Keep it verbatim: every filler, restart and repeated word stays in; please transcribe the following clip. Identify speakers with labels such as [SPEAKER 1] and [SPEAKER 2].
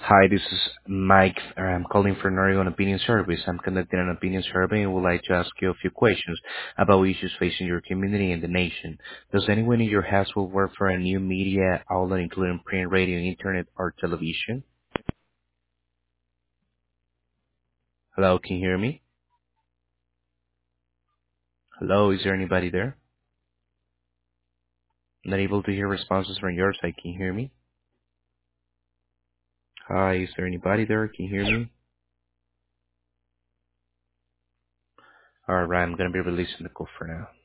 [SPEAKER 1] Hi, this is Mike. Uh, I'm calling for Oregon Opinion Service. I'm conducting an opinion survey and would like to ask you a few questions about issues facing your community and the nation. Does anyone in your household work for a new media outlet, including print, radio, internet, or television? Hello, can you hear me? Hello, is there anybody there? I'm not able to hear responses from your side. Can you hear me? Hi, is there anybody there? Can you hear me? Alright, I'm gonna be releasing the call for now.